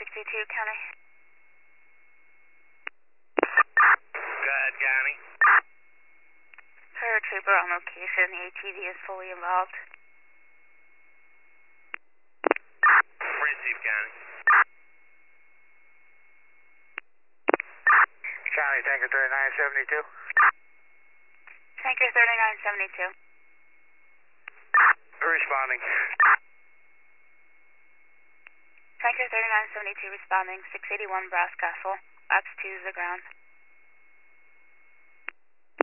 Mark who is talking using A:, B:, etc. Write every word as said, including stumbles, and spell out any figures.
A: sixty-two, County.
B: Go ahead, County.
A: Paratrooper on location. The A T V is fully involved.
B: Receive, County.
C: County, Tanker thirty-nine seventy-two.
A: Tanker thirty-nine seventy-two.
C: Responding.
A: Tanker thirty-nine seventy-two responding. six eighty-one Brass Castle. Laps two is the ground.